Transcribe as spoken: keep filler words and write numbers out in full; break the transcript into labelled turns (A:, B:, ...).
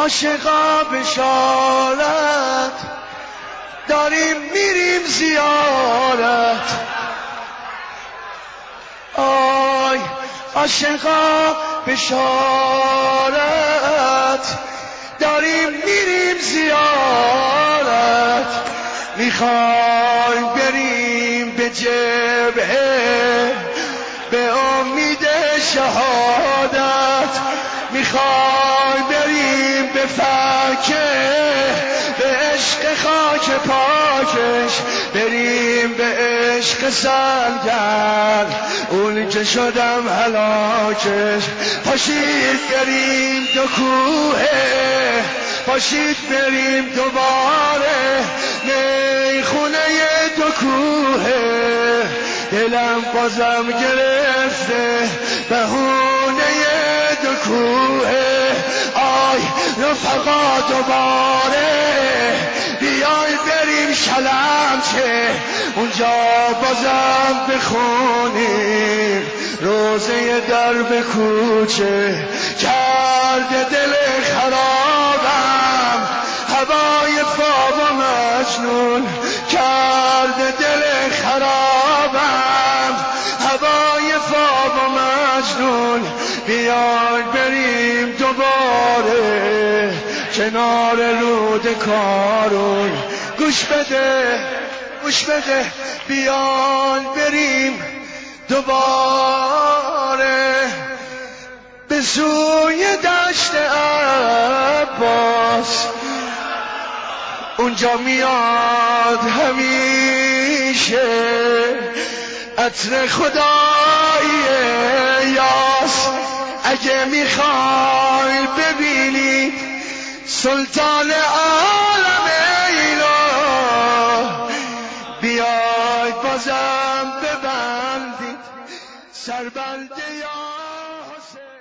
A: عاشقا بشارت داریم میریم زیارت. آی عاشقا بشارت داریم میریم زیارت. میخوایم بریم به جبهه به امید شهادت. میخوایم بریم به فکه به عشق خاک پاکش، بریم به عشق سنگر اون که شدم هلاکش. پاشید بریم دو کوهه، پاشید بریم دوباره میخونه دو کوهه. دلم بازم گرفته بهونه دو کوهه. آی رفقا دوباره بیای بریم شلمچه، اونجا بازم بخونیم روزه درب کوچه. کرده دل خرابم هوای خواب و مجنون، کرده دل خرابم هوای خواب و مجنون. بیای بریم دوباره کنار رود کارون. گوش بده گوش بده بیای بریم دوباره به سوی دشت عباس. اونجا میاد همیشه عطر خدای یاس. اگه میخوای ببینی سلطان عالم اینا، بیای بازم ببندید سربند یا حسین.